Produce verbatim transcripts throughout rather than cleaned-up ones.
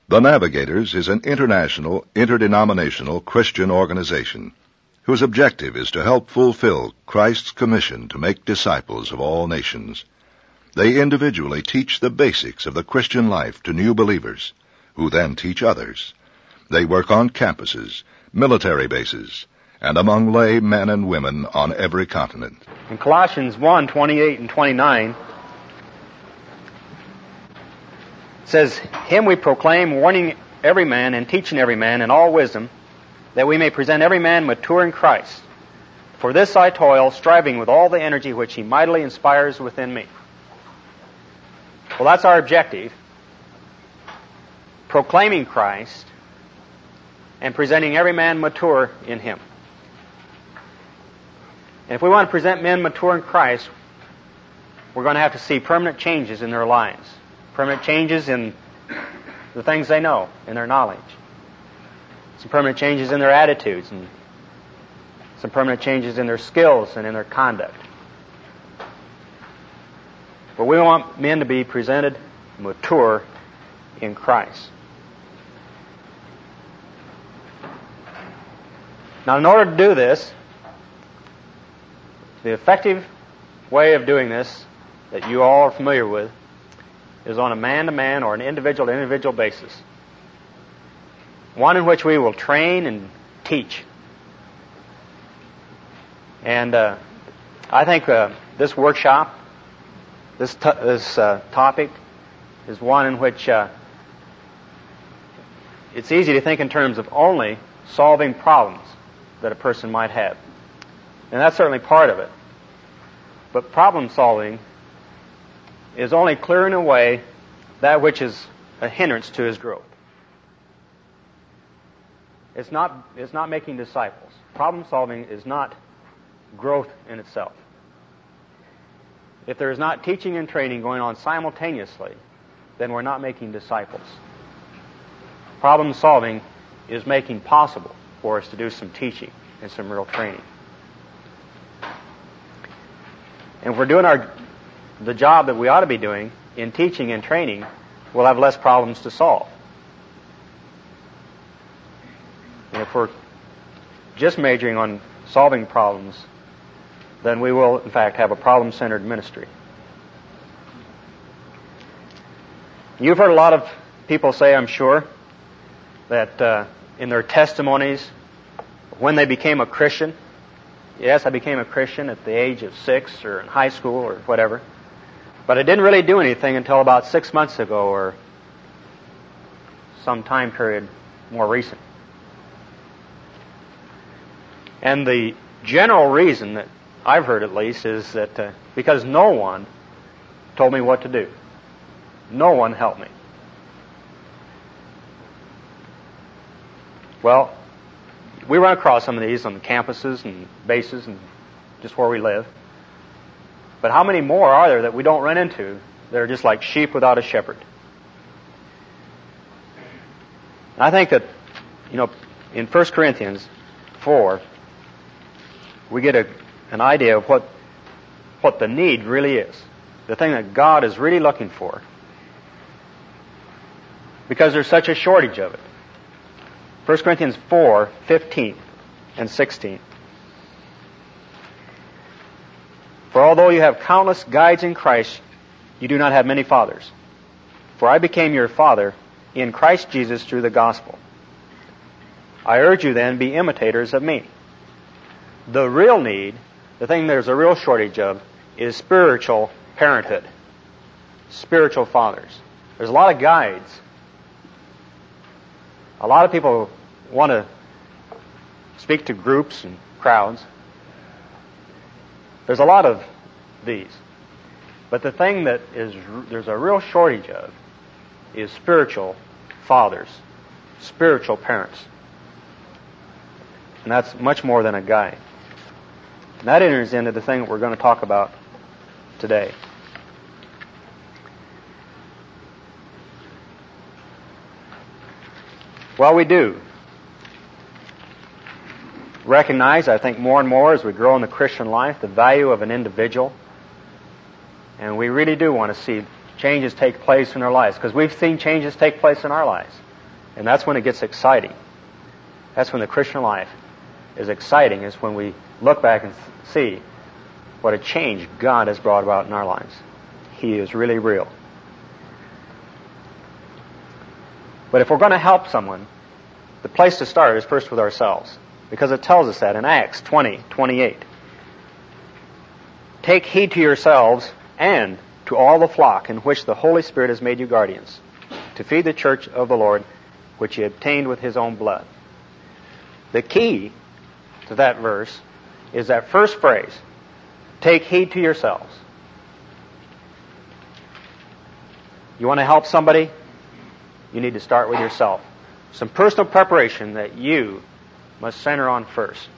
The Navigators is an international, interdenominational Christian organization whose objective is to help fulfill Christ's commission to make disciples of all nations. They individually teach the basics of the Christian life to new believers, who then teach others. They work on campuses, military bases, and among lay men and women on every continent. In Colossians one, twenty-eight and twenty-nine, it says, "Him we proclaim, warning every man and teaching every man in all wisdom, that we may present every man mature in Christ. For this I toil, striving with all the energy which He mightily inspires within me." Well, that's our objective. Proclaiming Christ and presenting every man mature in Him. And if we want to present men mature in Christ, we're going to have to see permanent changes in their lives. Permanent changes in the things they know, in their knowledge. Some permanent changes in their attitudes, and some permanent changes in their skills and in their conduct. But we want men to be presented mature in Christ. Now, in order to do this, the effective way of doing this that you all are familiar with is on a man-to-man or an individual-to-individual basis. One in which we will train and teach. And uh, I think uh, this workshop, this, t- this uh, topic, is one in which uh, it's easy to think in terms of only solving problems that a person might have. And that's certainly part of it. But problem solving is only clearing away that which is a hindrance to his growth. It's not, it's not making disciples. Problem solving is not growth in itself. If there is not teaching and training going on simultaneously, then we're not making disciples. Problem solving is making possible for us to do some teaching and some real training. And if we're doing our the job that we ought to be doing in teaching and training, we'll have less problems to solve. And if we're just majoring on solving problems, then we will, in fact, have a problem-centered ministry. You've heard a lot of people say, I'm sure, that uh, in their testimonies, when they became a Christian, yes, I became a Christian at the age of six or in high school or whatever, but I didn't really do anything until about six months ago or some time period more recent. And the general reason that I've heard at least is that uh, because no one told me what to do. No one helped me. Well, we run across some of these on the campuses and bases and just where we live. But how many more are there that we don't run into that are just like sheep without a shepherd? And I think that, you know, in First Corinthians four, we get a, an idea of what, what the need really is. The thing that God is really looking for. Because there's such a shortage of it. First Corinthians four, fifteen and sixteen. For although you have countless guides in Christ, you do not have many fathers. For I became your father in Christ Jesus through the gospel. I urge you then, be imitators of me. The real need, the thing there's a real shortage of, is spiritual parenthood. Spiritual fathers. There's a lot of guides. A lot of people want to speak to groups and crowds. There's a lot of these. But the thing that is there's a real shortage of is spiritual fathers, spiritual parents. And that's much more than a guide. And that enters into the thing that we're going to talk about today. Well, we do recognize, I think, more and more as we grow in the Christian life, the value of an individual. And we really do want to see changes take place in our lives, because we've seen changes take place in our lives. And that's when it gets exciting. That's when the Christian life is exciting, is when we look back and see what a change God has brought about in our lives. He is really real. But if we're going to help someone, the place to start is first with ourselves, because it tells us that in Acts twenty twenty-eight. Take heed to yourselves and to all the flock in which the Holy Spirit has made you guardians, to feed the church of the Lord, which He obtained with His own blood. The key to that verse is that first phrase, take heed to yourselves. You want to help somebody? You need to start with yourself. Some personal preparation that you must center on first.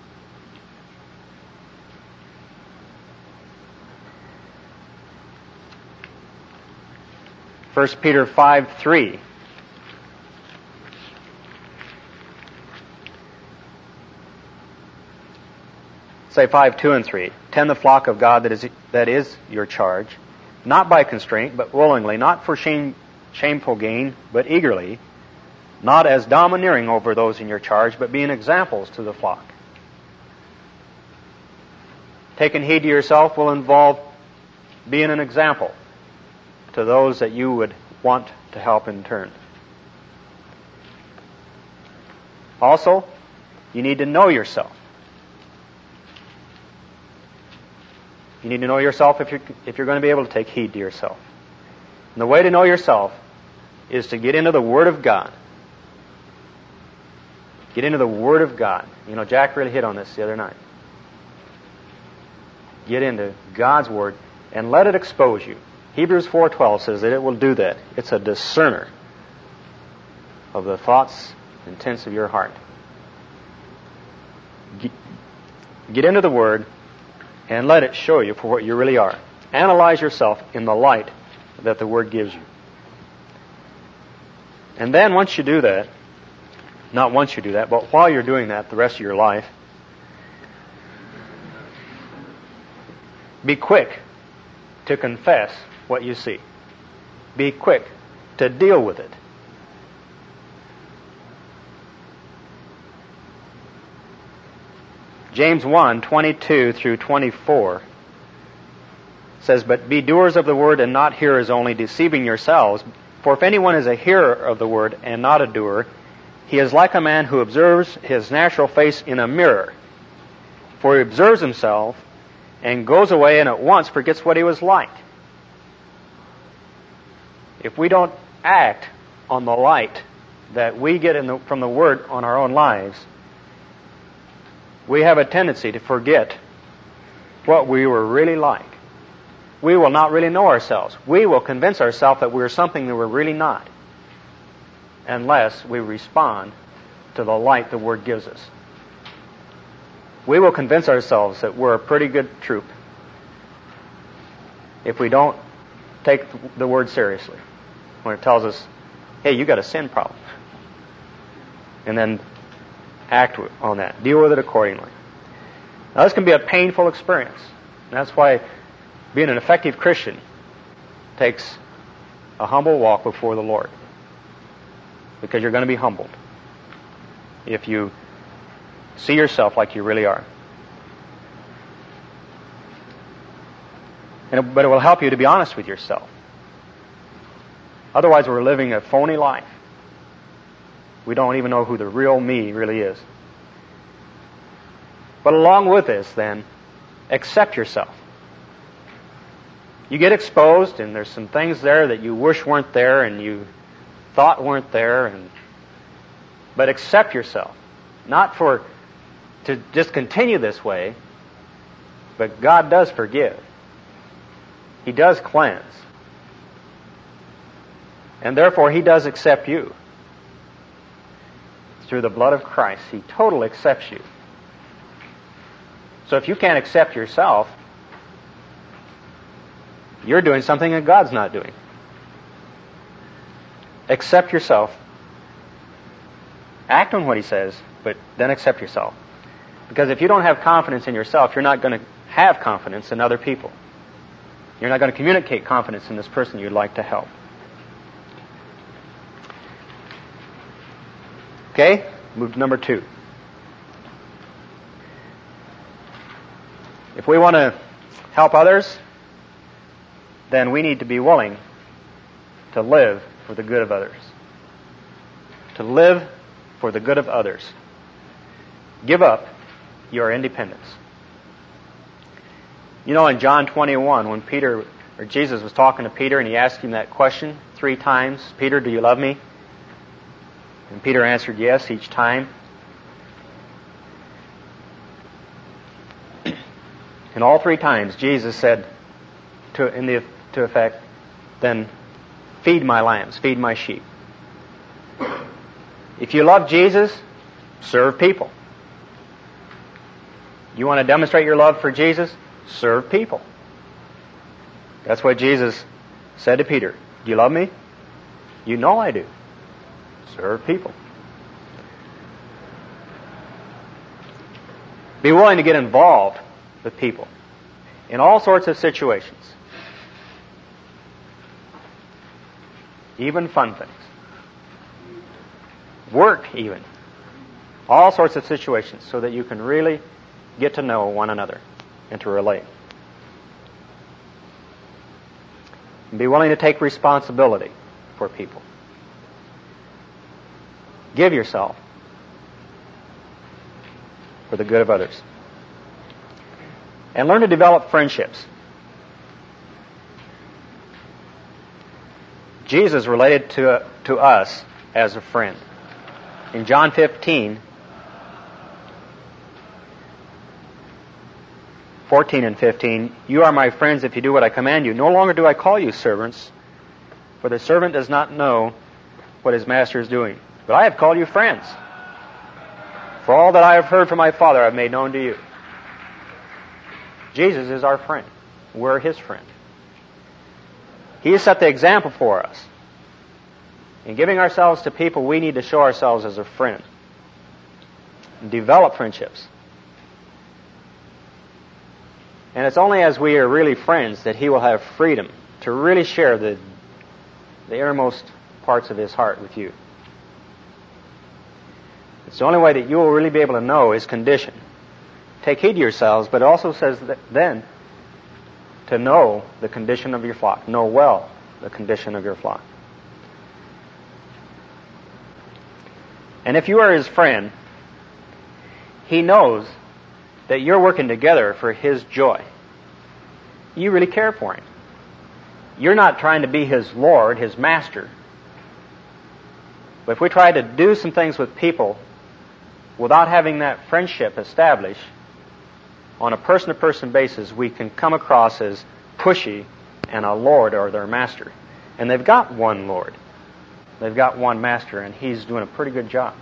First Peter five three. Say five two and three. Tend the flock of God that is that is your charge, not by constraint, but willingly, not for shame, shameful gain, but eagerly, not as domineering over those in your charge, but being examples to the flock. Taking heed to yourself will involve being an example to those that you would want to help in turn. Also, you need to know yourself. You need to know yourself if you're, if you're going to be able to take heed to yourself. And the way to know yourself is to get into the Word of God. Get into the Word of God. You know, Jack really hit on this the other night. Get into God's Word and let it expose you. Hebrews four twelve says that it will do that. It's a discerner of the thoughts and intents of your heart. Get, get into the Word and let it show you for what you really are. Analyze yourself in the light that the Word gives you. And then once you do that, not once you do that, but while you're doing that the rest of your life, be quick to confess what you see. Be quick to deal with it. James one twenty-two through twenty-four says, but be doers of the word and not hearers only, deceiving yourselves. For if anyone is a hearer of the word and not a doer, he is like a man who observes his natural face in a mirror. For he observes himself and goes away and at once forgets what he was like. If we don't act on the light that we get in the, from the Word on our own lives, we have a tendency to forget what we were really like. We will not really know ourselves. We will convince ourselves that we're something that we're really not, unless we respond to the light the Word gives us. We will convince ourselves that we're a pretty good troop if we don't take the Word seriously when it tells us, hey, you got a sin problem. And then act on that. Deal with it accordingly. Now, this can be a painful experience. And that's why being an effective Christian takes a humble walk before the Lord. Because you're going to be humbled if you see yourself like you really are. And it, but it will help you to be honest with yourself. Otherwise, we're living a phony life. We don't even know who the real me really is. But along with this, then, accept yourself. You get exposed, and there's some things there that you wish weren't there, and you thought weren't there, and but accept yourself. Not for to just continue this way, but God does forgive. He does cleanse. And therefore, He does accept you. Through the blood of Christ, He totally accepts you. So if you can't accept yourself, you're doing something that God's not doing. Accept yourself. Act on what He says, but then accept yourself. Because if you don't have confidence in yourself, you're not going to have confidence in other people. You're not going to communicate confidence in this person you'd like to help. Okay? Move to number two. If we want to help others, then we need to be willing to live for the good of others. To live for the good of others. Give up your independence. You know, in John twenty-one, when Peter, or Jesus was talking to Peter and he asked him that question three times, Peter, do you love me? And Peter answered yes each time. And all three times Jesus said, to, in the, to effect, then feed my lambs, feed my sheep. If you love Jesus, serve people. You want to demonstrate your love for Jesus? Serve people. That's what Jesus said to Peter. Do you love me? You know I do. Serve people. Be willing to get involved with people in all sorts of situations. Even fun things. Work even. All sorts of situations so that you can really get to know one another and to relate. And be willing to take responsibility for people. Give yourself for the good of others. And learn to develop friendships. Jesus related to, to us as a friend. In John fifteen, fourteen and fifteen, you are my friends if you do what I command you. No longer do I call you servants, for the servant does not know what his master is doing. But I have called you friends. For all that I have heard from my Father I have made known to you. Jesus is our friend. We're His friend. He has set the example for us. In giving ourselves to people, we need to show ourselves as a friend. Develop friendships. And it's only as we are really friends that He will have freedom to really share the, the innermost parts of His heart with you. It's the only way that you will really be able to know His condition. Take heed to yourselves, but it also says that then to know the condition of your flock. Know well the condition of your flock. And if you are His friend, He knows that you're working together for His joy. You really care for Him. You're not trying to be His Lord, His master. But if we try to do some things with people without having that friendship established, on a person-to-person basis, we can come across as pushy and a Lord or their master. And they've got one Lord. They've got one master, and He's doing a pretty good job.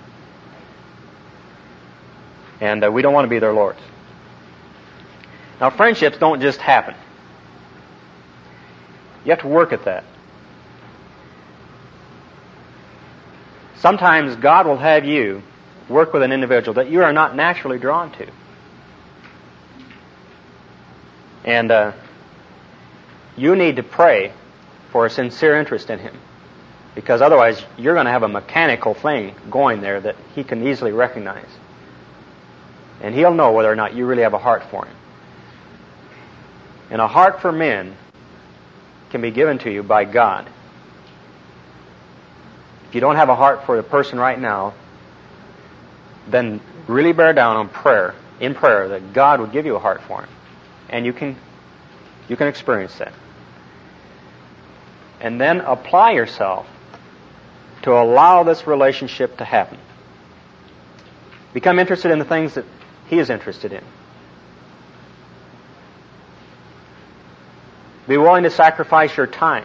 And uh, we don't want to be their lords. Now, friendships don't just happen. You have to work at that. Sometimes God will have you work with an individual that you are not naturally drawn to. And uh, you need to pray for a sincere interest in him. Because otherwise you're going to have a mechanical thing going there that he can easily recognize. And he'll know whether or not you really have a heart for him. And a heart for men can be given to you by God. If you don't have a heart for the person right now, then really bear down on prayer, in prayer, that God would give you a heart for him. And you can you can experience that. And then apply yourself to allow this relationship to happen. Become interested in the things that he is interested in. Be willing to sacrifice your time.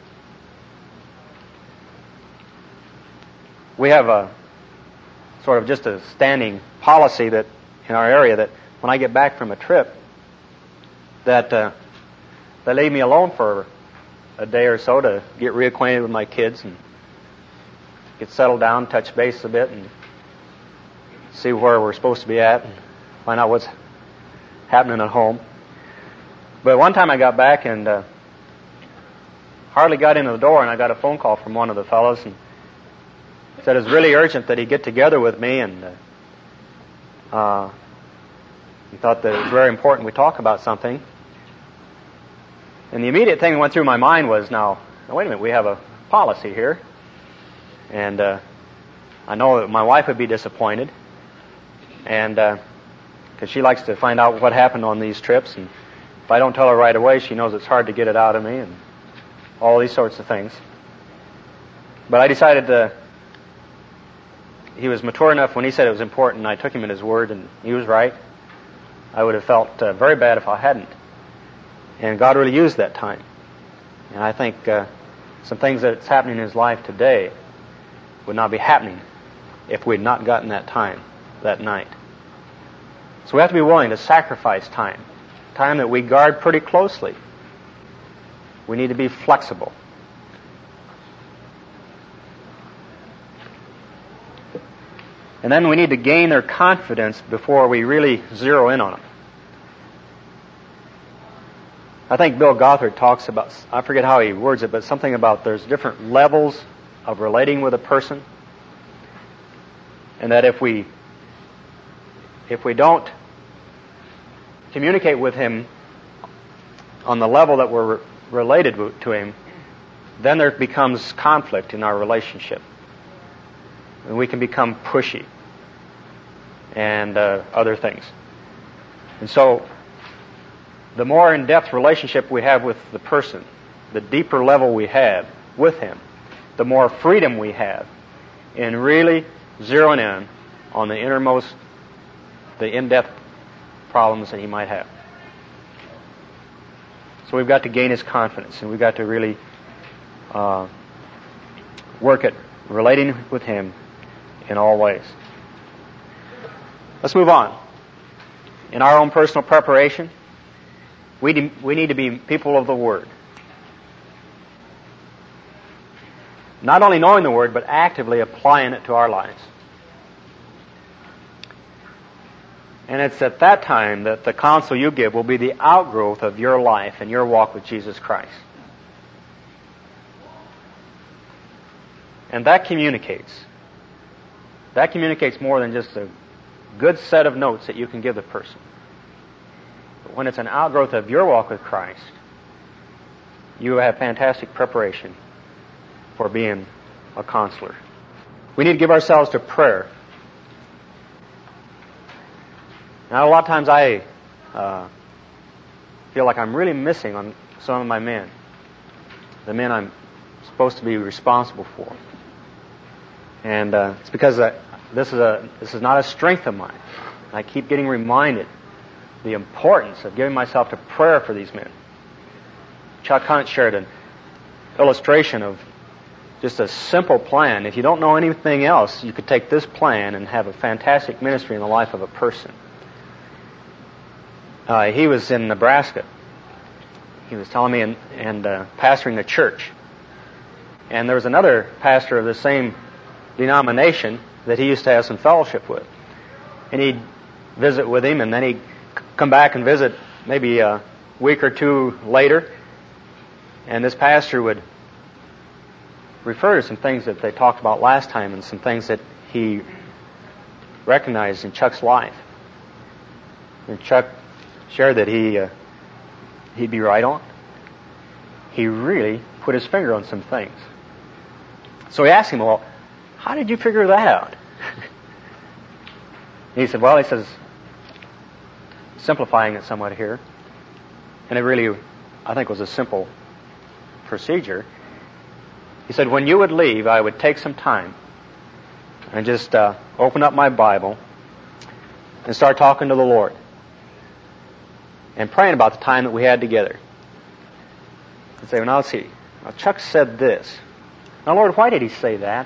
We have a sort of just a standing policy that in our area that when I get back from a trip, that uh, they leave me alone for a day or so to get reacquainted with my kids and get settled down, touch base a bit, and see where we're supposed to be at and find out what's happening at home. But one time I got back and uh, hardly got into the door, and I got a phone call from one of the fellows, and said it was really urgent that he get together with me, and uh, uh, he thought that it was very important we talk about something. And the immediate thing that went through my mind was, now, now wait a minute, we have a policy here, and uh, I know that my wife would be disappointed, and because uh, she likes to find out what happened on these trips, and if I don't tell her right away, she knows it's hard to get it out of me, and all these sorts of things. But I decided to, he was mature enough when he said it was important, and I took him at his word, and he was right. I would have felt uh, very bad if I hadn't. And God really used that time. And I think uh, some things that's happening in his life today would not be happening if we had not gotten that time, that night. So we have to be willing to sacrifice time, time that we guard pretty closely. We need to be flexible. And then we need to gain their confidence before we really zero in on them. I think Bill Gothard talks about, I forget how he words it, but something about there's different levels of relating with a person. And that if we, if we don't communicate with him on the level that we're related to him, then there becomes conflict in our relationship. And we can become pushy and uh, other things. And so, the more in-depth relationship we have with the person, the deeper level we have with him, the more freedom we have in really zeroing in on the innermost, the in-depth problems that he might have. So we've got to gain his confidence, and we've got to really uh, work at relating with him in all ways. Let's move on. In our own personal preparation, we de- we need to be people of the Word. Not only knowing the Word, but actively applying it to our lives. And it's at that time that the counsel you give will be the outgrowth of your life and your walk with Jesus Christ. And that communicates. That communicates more than just a good set of notes that you can give the person. But when it's an outgrowth of your walk with Christ, you have fantastic preparation for being a counselor. We need to give ourselves to prayer. Now, a lot of times I uh, feel like I'm really missing on some of my men, the men I'm supposed to be responsible for. And uh, it's because I, this is a this is not a strength of mine. I keep getting reminded the importance of giving myself to prayer for these men. Chuck Hunt shared an illustration of just a simple plan. If you don't know anything else, you could take this plan and have a fantastic ministry in the life of a person. Uh, he was in Nebraska. He was telling me and, and uh, pastoring a church. And there was another pastor of the same denomination that he used to have some fellowship with. And he'd visit with him, and then he'd come back and visit maybe a week or two later. And this pastor would refer to some things that they talked about last time and some things that he recognized in Chuck's life. And Chuck shared that he, uh, he'd be right on. He really put his finger on some things. So he asked him, well, how did you figure that out? He said, well, he says, simplifying it somewhat here, and it really, I think, was a simple procedure. He said, when you would leave, I would take some time and just uh, open up my Bible and start talking to the Lord and praying about the time that we had together. And say, well, now let's see. Now, Chuck said this. Now, Lord, why did he say that?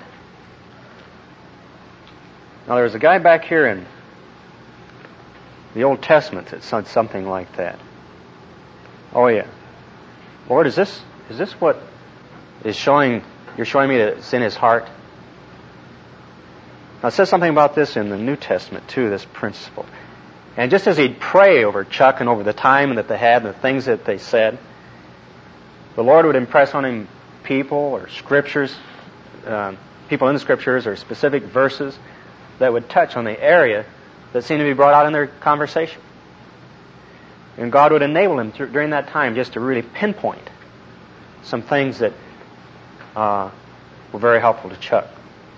Now, there's a guy back here in the Old Testament that said something like that. Oh, yeah. Lord, is this is this what is showing, you're showing me that it's in his heart? Now, it says something about this in the New Testament, too, this principle. And just as he'd pray over Chuck and over the time that they had and the things that they said, the Lord would impress on him people or scriptures, uh, people in the Scriptures or specific verses that would touch on the area that seemed to be brought out in their conversation. And God would enable him through, during that time just to really pinpoint some things that uh, were very helpful to Chuck.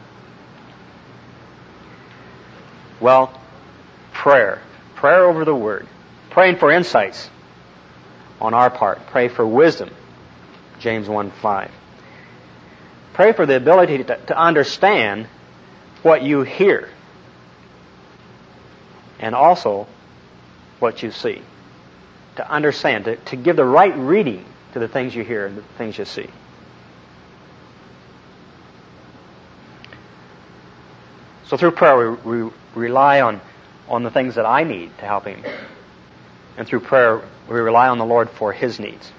Well, prayer. Prayer over the Word. Praying for insights on our part. Pray for wisdom. James one five. Pray for the ability to, to understand what you hear. And also what you see. To understand, to, to give the right reading to the things you hear and the things you see. So through prayer we, we rely on, on the things that I need to help him. And through prayer we rely on the Lord for His needs.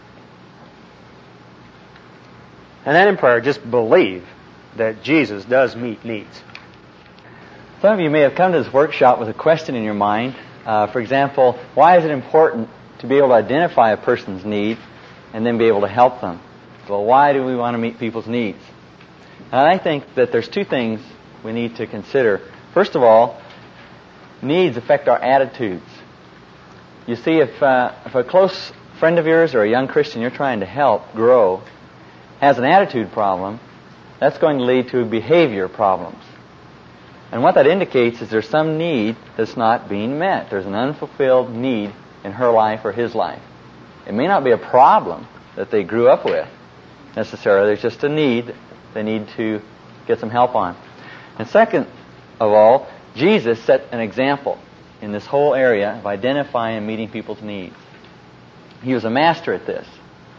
And then in prayer just believe that Jesus does meet needs. Some of you may have come to this workshop with a question in your mind. Uh, for example, why is it important to be able to identify a person's need and then be able to help them? Well, why do we want to meet people's needs? And I think that there's two things we need to consider. First of all, needs affect our attitudes. You see, if, uh, if a close friend of yours or a young Christian you're trying to help grow has an attitude problem, that's going to lead to behavior problems. And what that indicates is there's some need that's not being met. There's an unfulfilled need in her life or his life. It may not be a problem that they grew up with necessarily. There's just a need they need to get some help on. And second of all, Jesus set an example in this whole area of identifying and meeting people's needs. He was a master at this.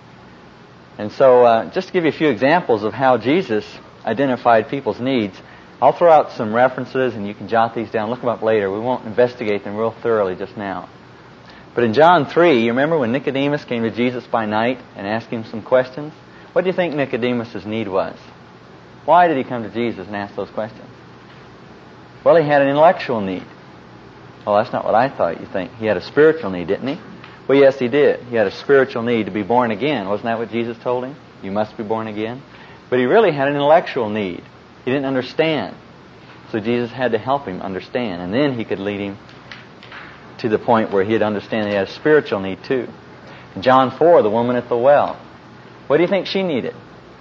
And so uh, just to give you a few examples of how Jesus identified people's needs, I'll throw out some references and you can jot these down. Look them up later. We won't investigate them real thoroughly just now. But in John three, you remember when Nicodemus came to Jesus by night and asked him some questions? What do you think Nicodemus' need was? Why did he come to Jesus and ask those questions? Well, he had an intellectual need. Well, that's not what I thought you think. He had a spiritual need, didn't he? Well, yes, he did. He had a spiritual need to be born again. Wasn't that what Jesus told him? You must be born again. But he really had an intellectual need. He didn't understand. So Jesus had to help him understand. And then he could lead him to the point where he'd understand he had a spiritual need too. In John four, the woman at the well. What do you think she needed?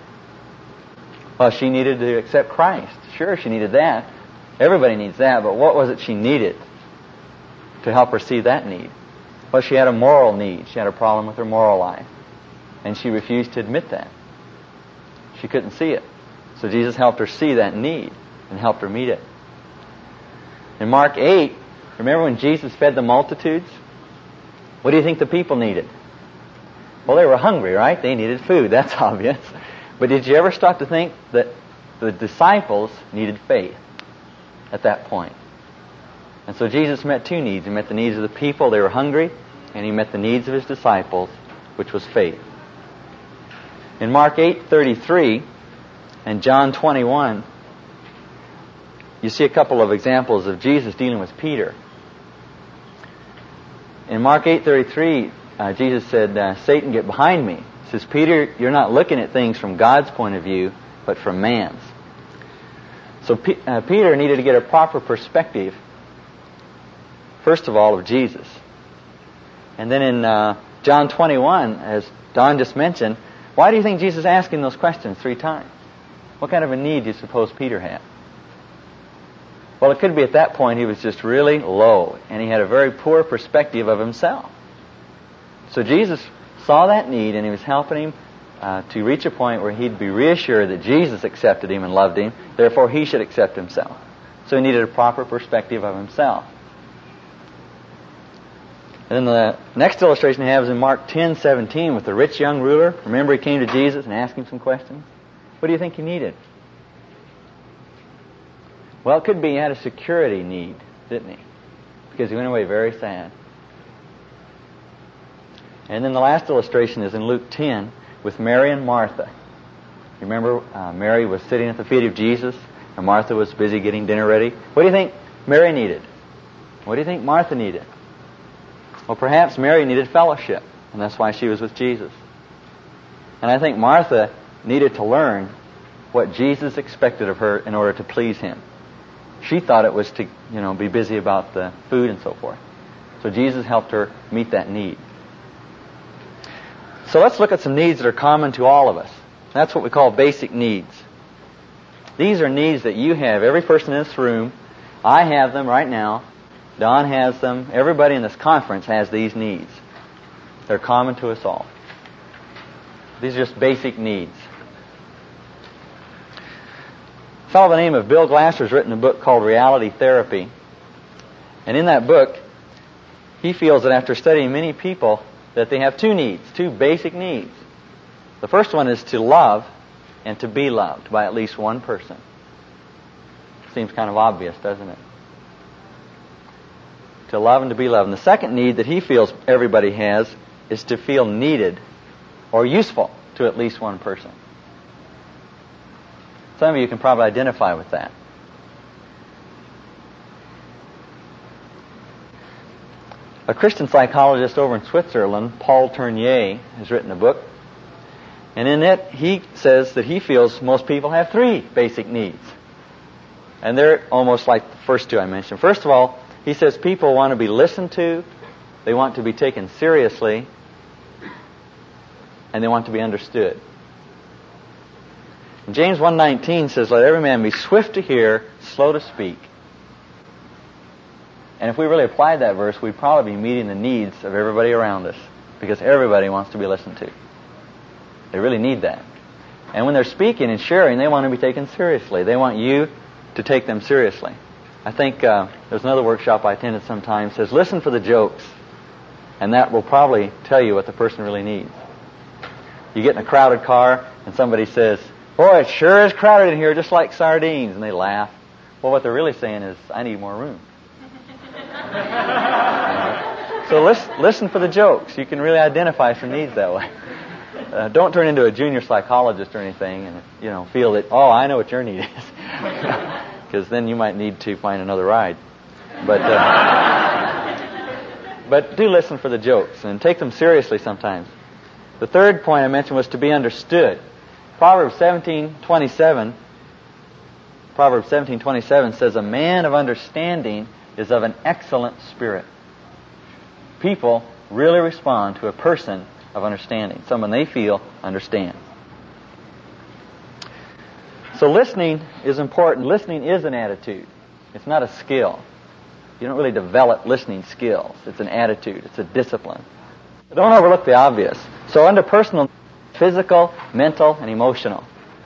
Well, she needed to accept Christ. Sure, she needed that. Everybody needs that. But what was it she needed to help her see that need? Well, she had a moral need. She had a problem with her moral life. And she refused to admit that. She couldn't see it. So Jesus helped her see that need and helped her meet it. In Mark eight, remember when Jesus fed the multitudes? What do you think the people needed? Well, they were hungry, right? They needed food. That's obvious. But did you ever stop to think that the disciples needed faith at that point? And so Jesus met two needs. He met the needs of the people, they were hungry, and he met the needs of his disciples, which was faith. In Mark eight thirty-three and John twenty-one, you see a couple of examples of Jesus dealing with Peter. In Mark eight thirty-three, uh, Jesus said, uh, Satan, get behind me. He says, Peter, you're not looking at things from God's point of view, but from man's. So P- uh, Peter needed to get a proper perspective, first of all, of Jesus. And then in uh, John twenty-one, as Don just mentioned, why do you think Jesus asked him those questions three times? What kind of a need do you suppose Peter had? Well, it could be at that point he was just really low, and he had a very poor perspective of himself. So Jesus saw that need, and he was helping him uh, to reach a point where he'd be reassured that Jesus accepted him and loved him, therefore he should accept himself. So he needed a proper perspective of himself. And then the next illustration I have is in Mark ten seventeen with the rich young ruler. Remember he came to Jesus and asked him some questions? What do you think he needed? Well, it could be he had a security need, didn't he? Because he went away very sad. And then the last illustration is in Luke ten with Mary and Martha. You remember uh, Mary was sitting at the feet of Jesus and Martha was busy getting dinner ready. What do you think Mary needed? What do you think Martha needed? Well, perhaps Mary needed fellowship, and that's why she was with Jesus. And I think Martha needed to learn what Jesus expected of her in order to please Him. She thought it was to, you know, be busy about the food and so forth. So Jesus helped her meet that need. So let's look at some needs that are common to all of us. That's what we call basic needs. These are needs that you have. Every person in this room, I have them right now. Don has them. Everybody in this conference has these needs. They're common to us all. These are just basic needs. A fellow by the name of Bill Glasser has written a book called Reality Therapy. And in that book, he feels that after studying many people, that they have two needs, two basic needs. The first one is to love and to be loved by at least one person. Seems kind of obvious, doesn't it? To love and to be loved. And the second need that he feels everybody has is to feel needed or useful to at least one person. Some of you can probably identify with that. A Christian psychologist over in Switzerland, Paul Tournier, has written a book. And in it, he says that he feels most people have three basic needs. And they're almost like the first two I mentioned. First of all, he says people want to be listened to, they want to be taken seriously, and they want to be understood. And James one nineteen says, let every man be swift to hear, slow to speak. And if we really applied that verse, we'd probably be meeting the needs of everybody around us, because everybody wants to be listened to. They really need that. And when they're speaking and sharing, they want to be taken seriously. They want you to take them seriously. I think uh, there's another workshop I attended sometime, says listen for the jokes, and that will probably tell you what the person really needs. You get in a crowded car and somebody says, boy, it sure is crowded in here, just like sardines, and they laugh. Well, what they're really saying is, I need more room. So listen, listen for the jokes. You can really identify some needs that way. Uh, don't turn into a junior psychologist or anything and, you know, feel that, oh, I know what your need is. Because then you might need to find another ride. But uh, but do listen for the jokes and take them seriously sometimes. The third point I mentioned was to be understood. Proverbs seventeen twenty-seven Proverbs seventeen twenty-seven says, a man of understanding is of an excellent spirit. People really respond to a person of understanding, someone they feel understands. So listening is important. Listening is an attitude. It's not a skill. You don't really develop listening skills. It's an attitude. It's a discipline. But don't overlook the obvious. So under personal, physical, mental, and emotional.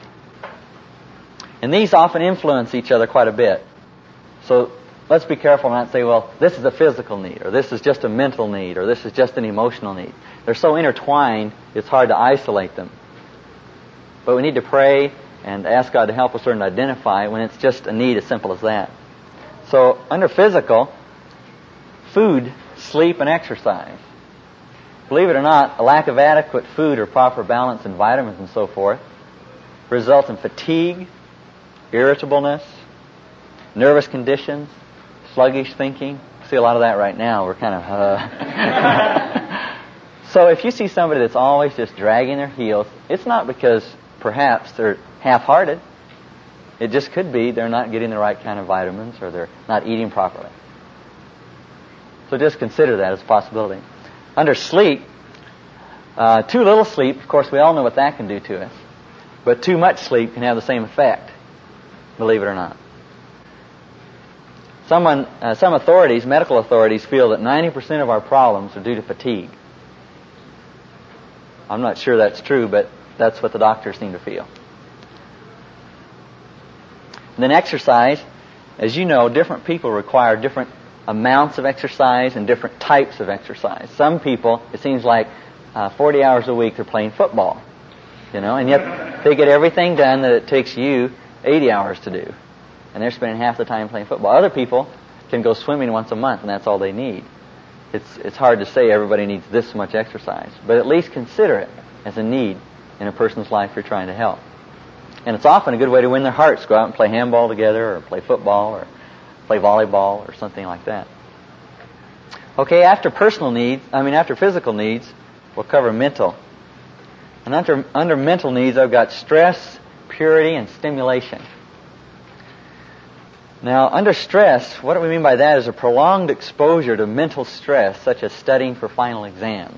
And these often influence each other quite a bit. So let's be careful not to say, well, this is a physical need, or this is just a mental need, or this is just an emotional need. They're so intertwined, it's hard to isolate them. But we need to pray and ask God to help us learn to identify when it's just a need as simple as that. So under physical, food, sleep, and exercise. Believe it or not, a lack of adequate food or proper balance in vitamins and so forth results in fatigue, irritableness, nervous conditions, sluggish thinking. See a lot of that right now. We're kind of... Uh... So if you see somebody that's always just dragging their heels, it's not because perhaps they're half-hearted. It just could be they're not getting the right kind of vitamins or they're not eating properly. So just consider that as a possibility. Under sleep, uh, too little sleep, of course we all know what that can do to us. But too much sleep can have the same effect, believe it or not. Someone, uh, some authorities, medical authorities, feel that ninety percent of our problems are due to fatigue. I'm not sure that's true, but that's what the doctors seem to feel. And then exercise, as you know, different people require different amounts of exercise and different types of exercise. Some people, it seems like uh, forty hours a week they're playing football, you know, and yet they get everything done that it takes you eighty hours to do. And they're spending half the time playing football. Other people can go swimming once a month, and that's all they need. It's it's hard to say everybody needs this much exercise, but at least consider it as a need in a person's life you're trying to help. And it's often a good way to win their hearts. Go out and play handball together, or play football, or play volleyball, or something like that. Okay, after personal needs, I mean after physical needs, we'll cover mental. And under under mental needs, I've got stress, purity and stimulation. Now, under stress, what do we mean by that is a prolonged exposure to mental stress, such as studying for final exams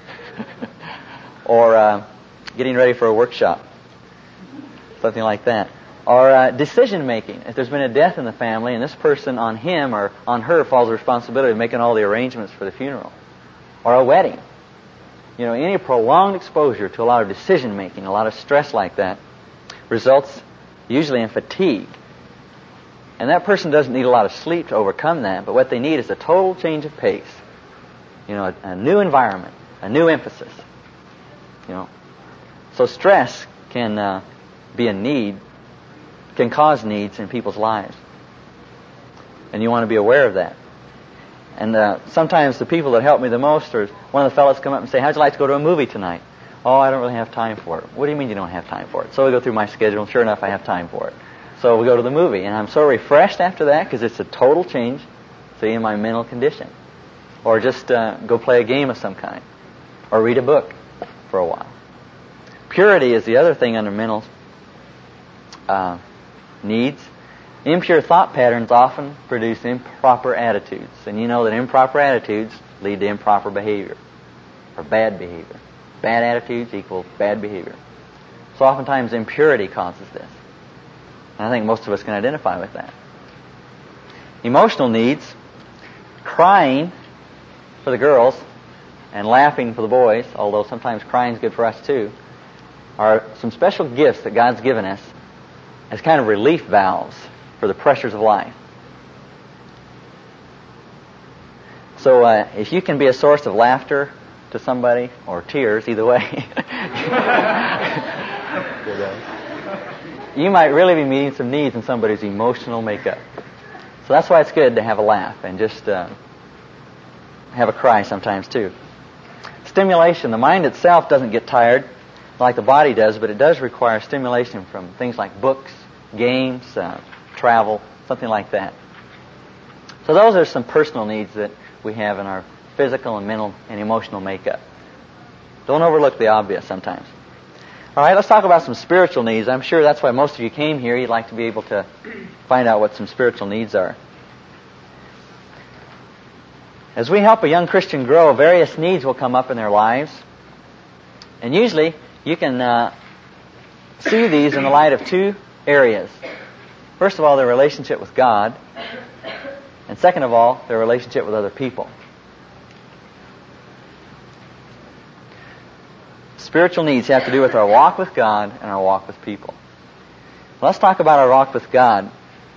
or uh, getting ready for a workshop, something like that. Or uh, decision-making. If there's been a death in the family and this person, on him or on her, falls the responsibility of making all the arrangements for the funeral. Or a wedding. You know, any prolonged exposure to a lot of decision-making, a lot of stress like that, results usually in fatigue. And that person doesn't need a lot of sleep to overcome that, but what they need is a total change of pace. You know, a, a new environment, a new emphasis. You know, so stress can uh, be a need, can cause needs in people's lives. And you want to be aware of that. And uh, sometimes the people that help me the most are one of the fellows come up and say, how'd you like to go to a movie tonight? Oh, I don't really have time for it. What do you mean you don't have time for it? So we go through my schedule, and sure enough, I have time for it. So we go to the movie, and I'm so refreshed after that because it's a total change, see, in my mental condition. Or just uh, go play a game of some kind. Or read a book for a while. Purity is the other thing under mental uh, needs. Impure thought patterns often produce improper attitudes. And you know that improper attitudes lead to improper behavior. Or bad behavior. Bad attitudes equal bad behavior. So oftentimes impurity causes this. And I think most of us can identify with that. Emotional needs, crying for the girls and laughing for the boys, although sometimes crying is good for us too, are some special gifts that God's given us as kind of relief valves for the pressures of life. So uh, if you can be a source of laughter to somebody, or tears, either way, you might really be meeting some needs in somebody's emotional makeup. So that's why it's good to have a laugh and just uh, have a cry sometimes too. Stimulation. The mind itself doesn't get tired like the body does, but it does require stimulation from things like books, games, uh, travel, something like that. So those are some personal needs that we have in our physical and mental and emotional makeup. Don't overlook the obvious sometimes. All right, let's talk about some spiritual needs. I'm sure that's why most of you came here. You'd like to be able to find out what some spiritual needs are. As we help a young Christian grow, various needs will come up in their lives. And usually you can uh, see these in the light of two areas. First of all, their relationship with God. And second of all, their relationship with other people. Spiritual needs have to do with our walk with God and our walk with people. Let's talk about our walk with God.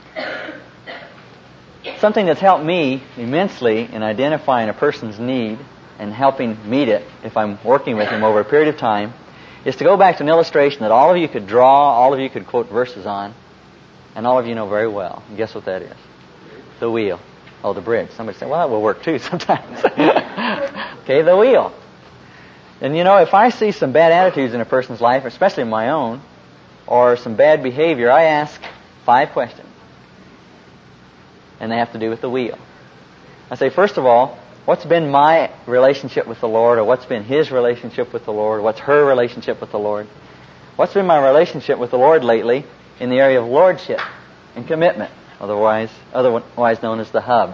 Something that's helped me immensely in identifying a person's need and helping meet it if I'm working with him over a period of time is to go back to an illustration that all of you could draw, all of you could quote verses on, and all of you know very well. And guess what that is? The wheel. Oh, the bridge. Somebody said, well, that will work too sometimes. Okay, the wheel. And you know, if I see some bad attitudes in a person's life, especially my own, or some bad behavior, I ask five questions. And they have to do with the wheel. I say, first of all, what's been my relationship with the Lord, or what's been his relationship with the Lord? What's her relationship with the Lord? What's been my relationship with the Lord lately in the area of lordship and commitment, otherwise, otherwise known as the hub?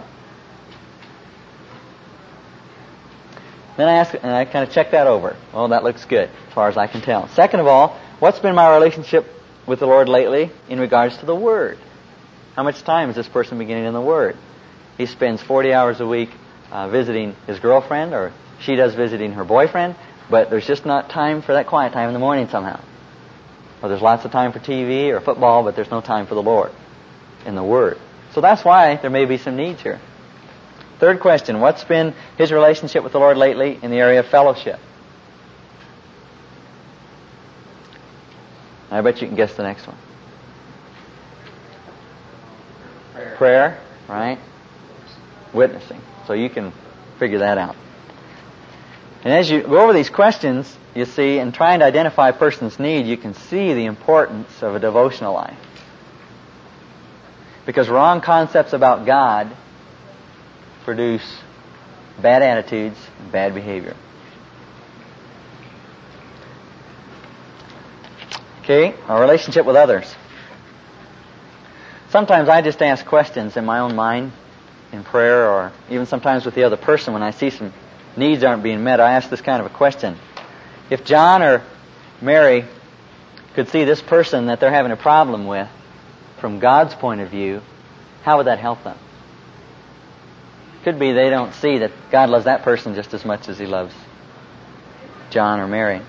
Then I ask, and I kind of check that over. Well, that looks good, as far as I can tell. Second of all, what's been my relationship with the Lord lately in regards to the Word? How much time is this person beginning in the Word? He spends forty hours a week uh, visiting his girlfriend, or she does visiting her boyfriend, but there's just not time for that quiet time in the morning somehow. Or there's lots of time for T V or football, but there's no time for the Lord in the Word. So that's why there may be some needs here. Third question, what's been his relationship with the Lord lately in the area of fellowship? I bet you can guess the next one. Prayer, Prayer, right? Witnessing. So you can figure that out. And as you go over these questions, you see, in trying to identify a person's need, you can see the importance of a devotional life. Because wrong concepts about God produce bad attitudes and bad behavior. Okay, our relationship with others. Sometimes I just ask questions in my own mind, in prayer, or even sometimes with the other person when I see some needs aren't being met. I ask this kind of a question. If John or Mary could see this person that they're having a problem with from God's point of view, how would that help them? Could be they don't see that God loves that person just as much as He loves John or Mary.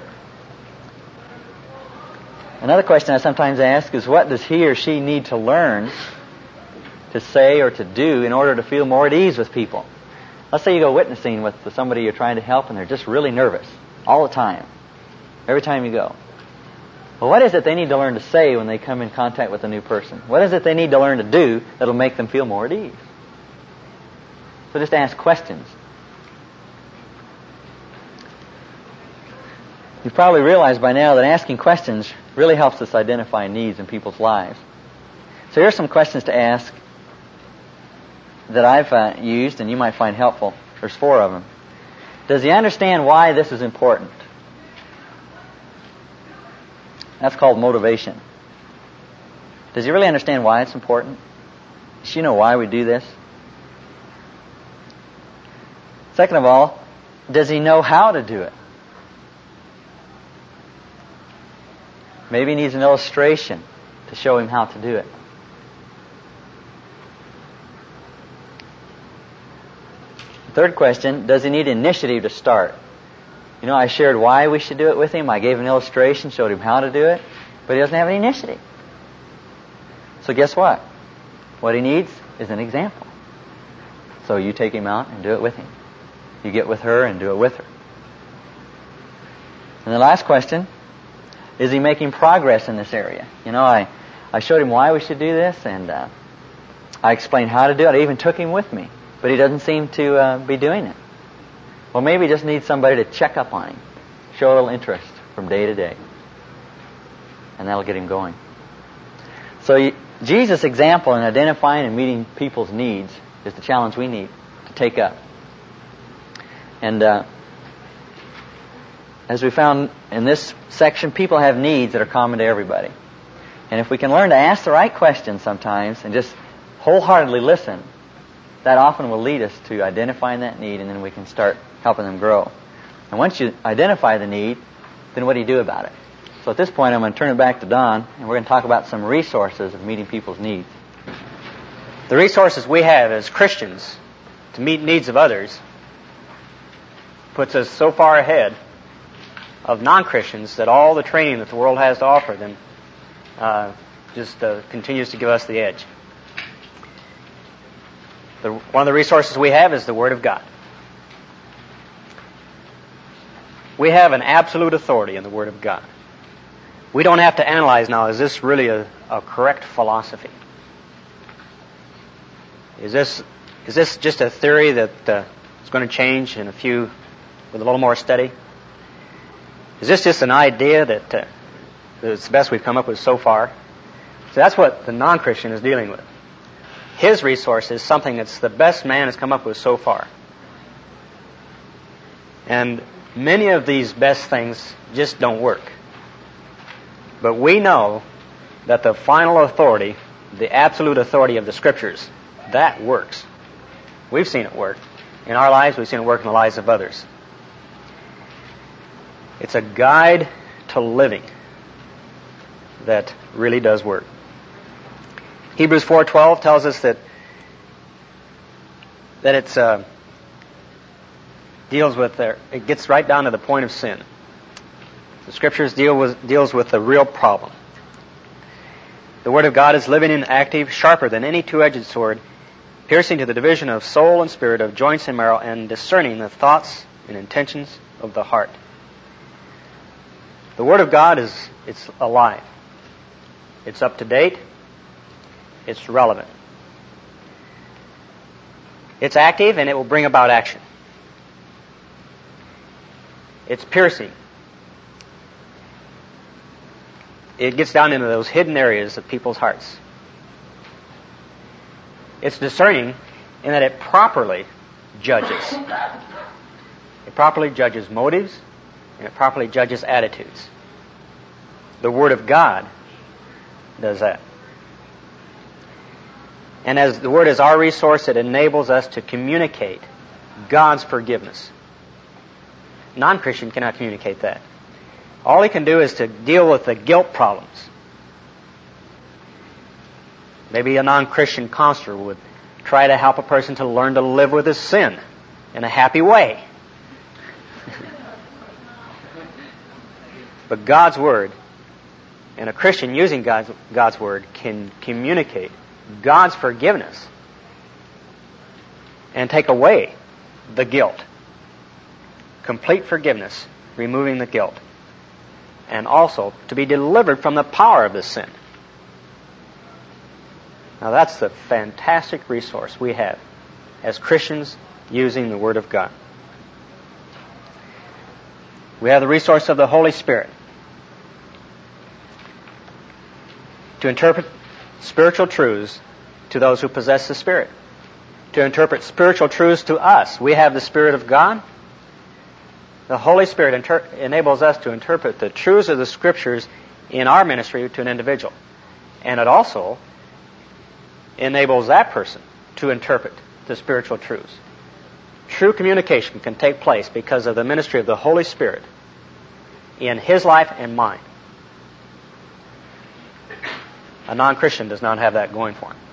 Another question I sometimes ask is, what does he or she need to learn to say or to do in order to feel more at ease with people? Let's say you go witnessing with somebody you're trying to help and they're just really nervous all the time, every time you go. Well, what is it they need to learn to say when they come in contact with a new person? What is it they need to learn to do that'll make them feel more at ease? So just ask questions. You've probably realized by now that asking questions really helps us identify needs in people's lives. So here's some questions to ask that I've uh, used and you might find helpful. There's four of them. Does he understand why this is important? That's called motivation. Does he really understand why it's important? Does she know why we do this? Second of all, does he know how to do it? Maybe he needs an illustration to show him how to do it. Third question, does he need initiative to start? You know, I shared why we should do it with him. I gave an illustration, showed him how to do it, but he doesn't have any initiative. So guess what? What he needs is an example. So you take him out and do it with him. You get with her and do it with her. And the last question, is he making progress in this area? You know, I, I showed him why we should do this, and uh, I explained how to do it. I even took him with me, but he doesn't seem to uh, be doing it. Well, maybe he just needs somebody to check up on him, show a little interest from day to day, and that'll get him going. So Jesus' example in identifying and meeting people's needs is the challenge we need to take up. And uh, as we found in this section, people have needs that are common to everybody. And if we can learn to ask the right questions sometimes and just wholeheartedly listen, that often will lead us to identifying that need, and then we can start helping them grow. And once you identify the need, then what do you do about it? So at this point, I'm going to turn it back to Don, and we're going to talk about some resources of meeting people's needs. The resources we have as Christians to meet needs of others puts us so far ahead of non-Christians that all the training that the world has to offer them uh, just uh, continues to give us the edge. The, one of the resources we have is the Word of God. We have an absolute authority in the Word of God. We don't have to analyze now, is this really a, a correct philosophy? Is this is this just a theory that uh, is going to change in a few, with a little more study? Is this just an idea that uh, it's the best we've come up with so far? So that's what the non-Christian is dealing with. His resource is something that's the best man has come up with so far. And many of these best things just don't work. But we know that the final authority, the absolute authority of the Scriptures, that works. We've seen it work. In our lives, we've seen it work in the lives of others. It's a guide to living that really does work. Hebrews four twelve tells us that that it's uh, deals with their, it gets right down to the point of sin. The Scriptures deal with deals with the real problem. The Word of God is living and active, sharper than any two-edged sword, piercing to the division of soul and spirit, of joints and marrow, and discerning the thoughts and intentions of the heart. The Word of God is it's alive. It's up to date. It's relevant. It's active, and it will bring about action. It's piercing. It gets down into those hidden areas of people's hearts. It's discerning in that it properly judges. It properly judges motives, and it properly judges attitudes. The Word of God does that. And as the Word is our resource, it enables us to communicate God's forgiveness. Non-Christian cannot communicate that. All he can do is to deal with the guilt problems. Maybe a non-Christian counselor would try to help a person to learn to live with his sin in a happy way. But God's Word, and a Christian using God's, God's Word, can communicate God's forgiveness and take away the guilt. Complete forgiveness, removing the guilt. And also to be delivered from the power of the sin. Now that's the fantastic resource we have as Christians using the Word of God. We have the resource of the Holy Spirit to interpret spiritual truths to those who possess the Spirit. To interpret spiritual truths to us. We have the Spirit of God. The Holy Spirit inter- enables us to interpret the truths of the Scriptures in our ministry to an individual. And it also enables that person to interpret the spiritual truths. True communication can take place because of the ministry of the Holy Spirit in his life and mine. A non-Christian does not have that going for him.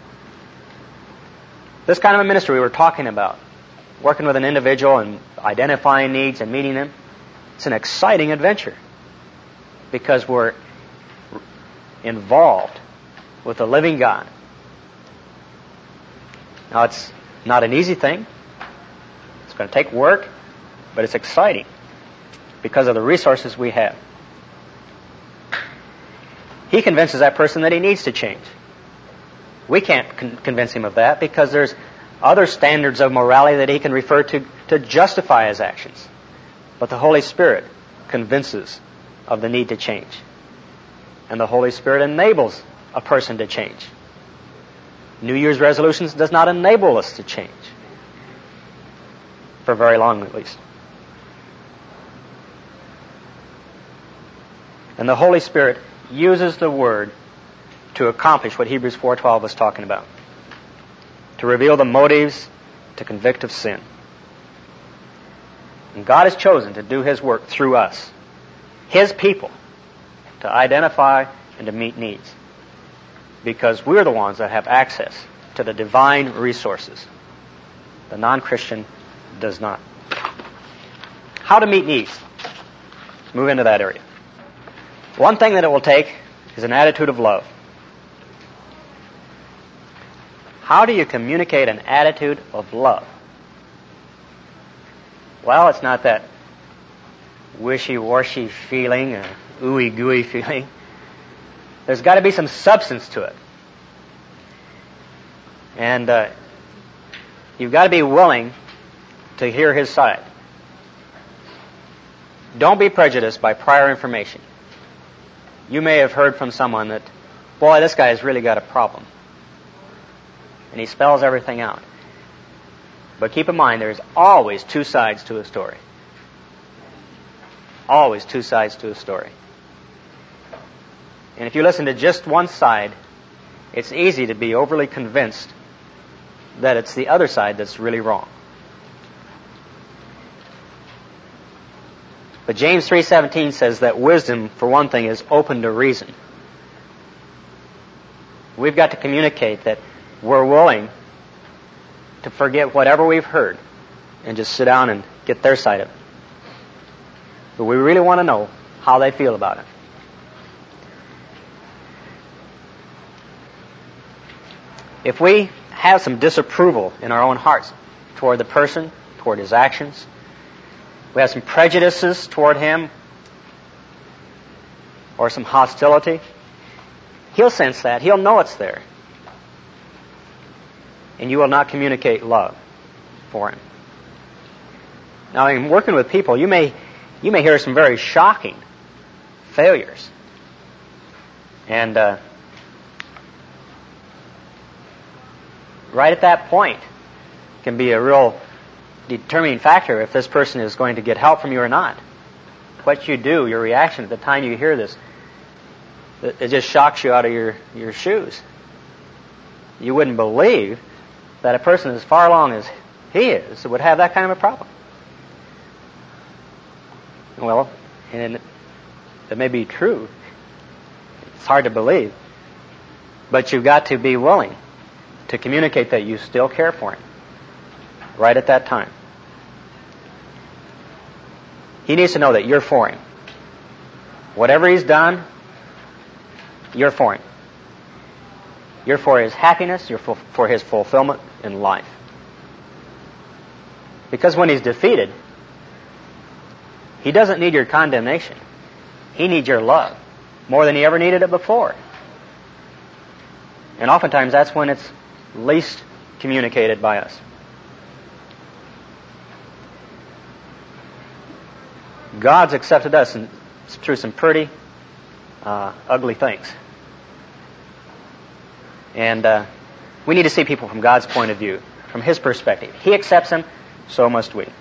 This kind of a ministry we were talking about, working with an individual and identifying needs and meeting them, it's an exciting adventure because we're involved with the living God. Now, it's not an easy thing. It's going to take work, but it's exciting because of the resources we have. He convinces that person that he needs to change. We can't con- convince him of that because there's other standards of morality that he can refer to to justify his actions. But the Holy Spirit convinces of the need to change. And the Holy Spirit enables a person to change. New Year's resolutions does not enable us to change. For very long, at least. And the Holy Spirit uses the Word to accomplish what Hebrews four twelve was talking about. To reveal the motives, to convict of sin. And God has chosen to do His work through us, His people, to identify and to meet needs. Because we're the ones that have access to the divine resources. The non-Christian does not. How to meet needs? Let's move into that area. One thing that it will take is an attitude of love. How do you communicate an attitude of love? Well, it's not that wishy-washy feeling, or ooey-gooey feeling. There's got to be some substance to it. And uh, you've got to be willing to hear his side. Don't be prejudiced by prior information. You may have heard from someone that, boy, this guy has really got a problem. And he spells everything out. But keep in mind, there's always two sides to a story. Always two sides to a story. And if you listen to just one side, it's easy to be overly convinced that it's the other side that's really wrong. But James three seventeen says that wisdom, for one thing, is open to reason. We've got to communicate that we're willing to forget whatever we've heard and just sit down and get their side of it. But we really want to know how they feel about it. If we have some disapproval in our own hearts toward the person, toward his actions, we have some prejudices toward him, or some hostility, he'll sense that. He'll know it's there. And you will not communicate love for him. Now, in working with people, you may you may hear some very shocking failures. And uh, right at that point can be a real determining factor if this person is going to get help from you or not. What you do, your reaction at the time you hear this, It, it just shocks you out of your, your shoes. You wouldn't believe that a person as far along as he is would have that kind of a problem. Well, and it may be true. It's hard to believe. But you've got to be willing to communicate that you still care for him right at that time. He needs to know that you're for him. Whatever he's done, you're for him. You're for his happiness, you're for, for his fulfillment in life. Because when he's defeated, he doesn't need your condemnation. He needs your love more than he ever needed it before. And oftentimes that's when it's least communicated by us. God's accepted us in, through some pretty uh, ugly things. And uh, we need to see people from God's point of view, from his perspective. He accepts them, so must we.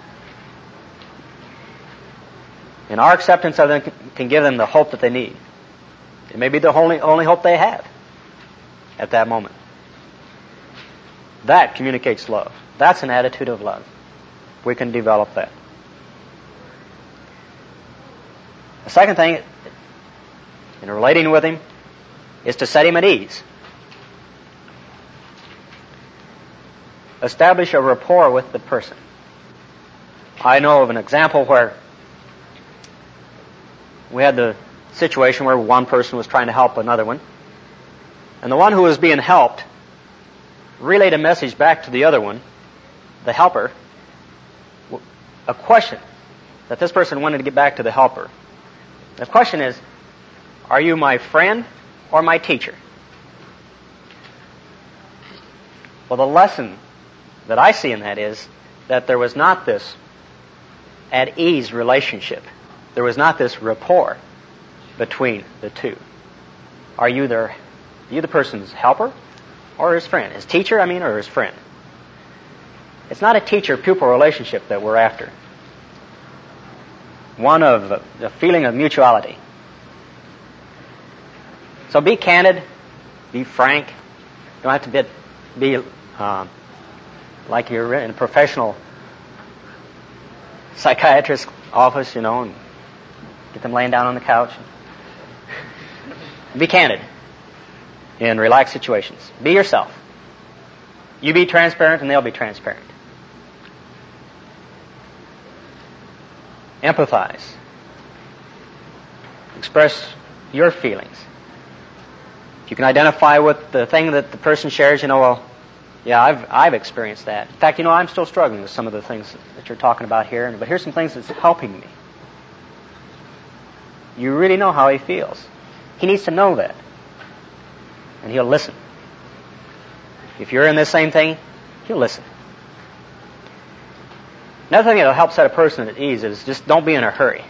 And our acceptance of them can give them the hope that they need. It may be the only, only hope they have at that moment. That communicates love. That's an attitude of love. We can develop that. The second thing in relating with him is to set him at ease. Establish a rapport with the person. I know of an example where we had the situation where one person was trying to help another one, and the one who was being helped relayed a message back to the other one, the helper, a question that this person wanted to get back to the helper. The question is, are you my friend or my teacher? Well, the lesson that I see in that is that there was not this at ease relationship. There was not this rapport between the two. Are you their, are you the person's helper or his friend? His teacher, I mean, or his friend? It's not a teacher-pupil relationship that we're after. One of the feeling of mutuality. So be candid, be frank. You don't have to be, be uh, like you're in a professional psychiatrist's office, you know, and get them laying down on the couch. Be candid in relaxed situations. Be yourself. You be transparent and they'll be transparent. Empathize. Express your feelings. If you can identify with the thing that the person shares, you know, well, yeah, I've I've experienced that. In fact, you know, I'm still struggling with some of the things that you're talking about here, but here's some things that's helping me. You really know how he feels. He needs to know that. And he'll listen. If you're in this same thing, he'll listen. Another thing that'll help set a person at ease is just don't be in a hurry.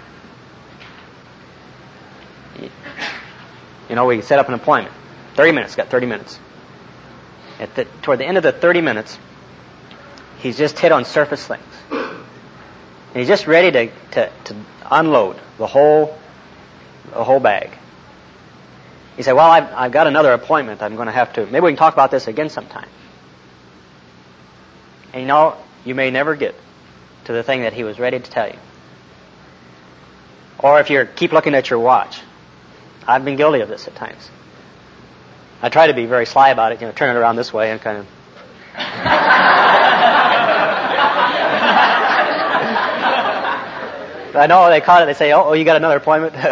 You know, we set up an appointment. thirty minutes, got thirty minutes. At the, toward the end of the thirty minutes, he's just hit on surface things. And he's just ready to, to, to unload the whole, the whole bag. He said, well, I've, I've got another appointment. I'm going to have to, maybe we can talk about this again sometime. And you know, you may never get to the thing that he was ready to tell you. Or if you keep looking at your watch. I've been guilty of this at times. I try to be very sly about it, you know, turn it around this way and kind of... I know they caught it, they say, oh, oh you got another appointment? Well,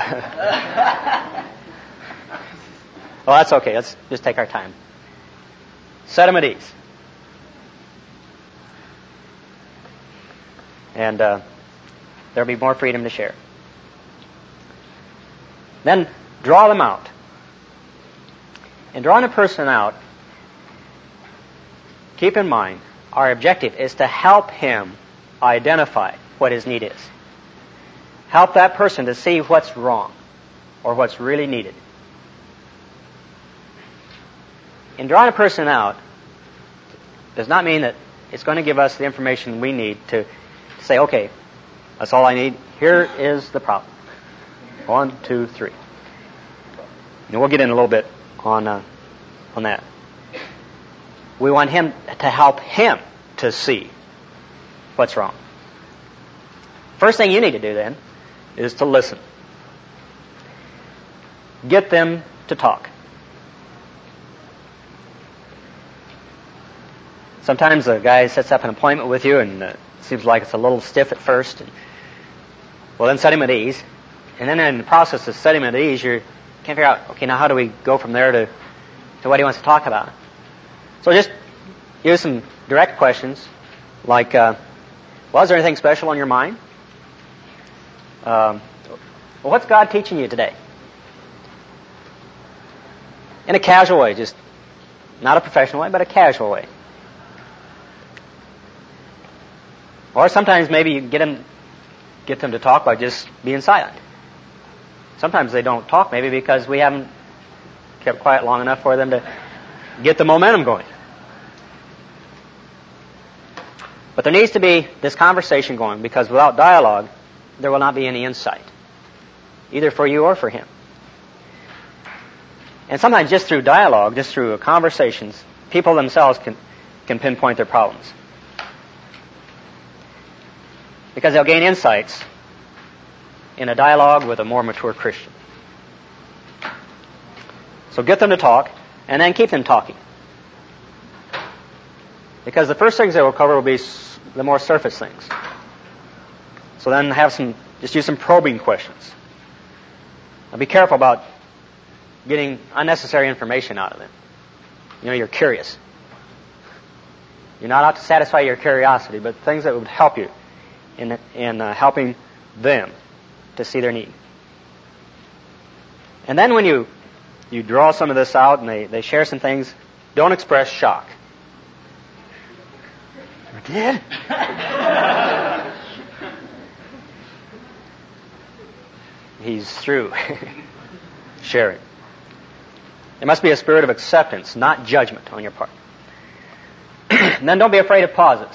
that's okay, let's just take our time. Set them at ease. And uh, there'll be more freedom to share. Then draw them out. In drawing a person out, keep in mind, our objective is to help him identify what his need is. Help that person to see what's wrong or what's really needed. In drawing a person out does not mean that it's going to give us the information we need to say, okay, that's all I need. Here is the problem. One, two, three. And we'll get in a little bit on uh, on that. We want him to help him to see what's wrong. First thing you need to do then is to listen. Get them to talk. Sometimes a guy sets up an appointment with you and uh, it seems like it's a little stiff at first. And, well, then set him at ease. And then in the process of setting him at ease, you can't figure out, okay, now how do we go from there to, to what he wants to talk about? So just use some direct questions like, uh, well, is there anything special on your mind? Um, well, what's God teaching you today? In a casual way, just not a professional way, but a casual way. Or sometimes maybe you get them, get them to talk by just being silent. Sometimes they don't talk maybe because we haven't kept quiet long enough for them to get the momentum going. But there needs to be this conversation going, because without dialogue, there will not be any insight, either for you or for him. And sometimes just through dialogue, just through conversations, people themselves can, can pinpoint their problems. Because they'll gain insights in a dialogue with a more mature Christian. So get them to talk, and then keep them talking. Because the first things they will cover will be the more surface things. So then have some, just use some probing questions. Now be careful about getting unnecessary information out of them. You know, you're curious. You're not out to satisfy your curiosity, but things that would help you in, in uh, helping them to see their need. And then when you you draw some of this out and they, they share some things, don't express shock. You did? He's through sharing. There must be a spirit of acceptance, not judgment on your part. And then don't be afraid of pauses.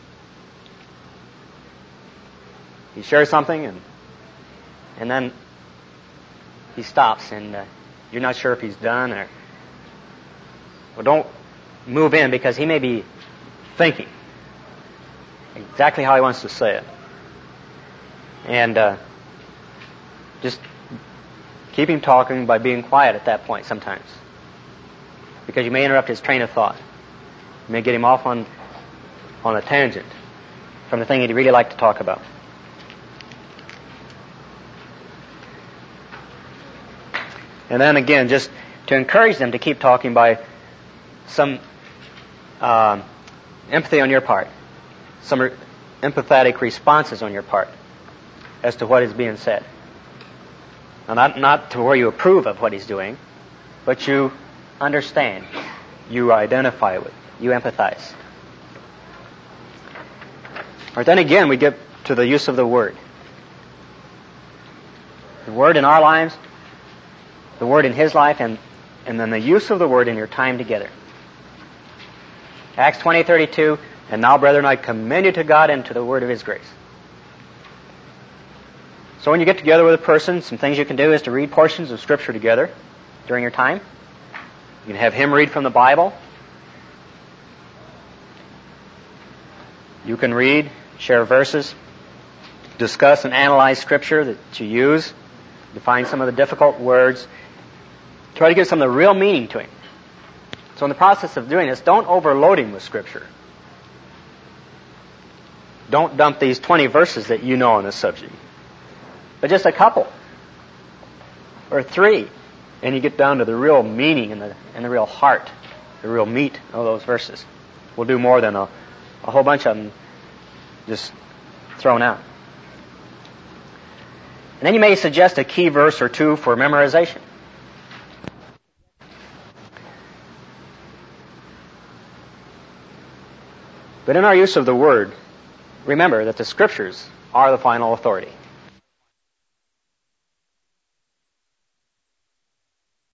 He shares something and and then he stops and uh, you're not sure if he's done or... Well, don't move in, because he may be thinking exactly how he wants to say it. And uh, just keep him talking by being quiet at that point sometimes, because you may interrupt his train of thought. You may get him off on on a tangent from the thing he'd really like to talk about. And then again, just to encourage them to keep talking by some uh, empathy on your part, some re- empathetic responses on your part as to what is being said. Now, not, not to where you approve of what he's doing, but you understand, you identify with, you empathize. All right, then again, we get to the use of the Word. The Word in our lives, the Word in his life, and, and then the use of the Word in your time together. Acts twenty thirty-two, and now, brethren, I commend you to God and to the Word of his grace. So when you get together with a person, some things you can do is to read portions of Scripture together during your time. You can have him read from the Bible. You can read, share verses, discuss and analyze Scripture that you use, define some of the difficult words, try to give some of the real meaning to him. So in the process of doing this, don't overload him with Scripture. Don't dump these twenty verses that you know on this subject, but just a couple or three, and you get down to the real meaning and the and the real heart, the real meat of those verses. We'll do more than a, a whole bunch of them just thrown out. And then you may suggest a key verse or two for memorization. But in our use of the Word, remember that the Scriptures are the final authority.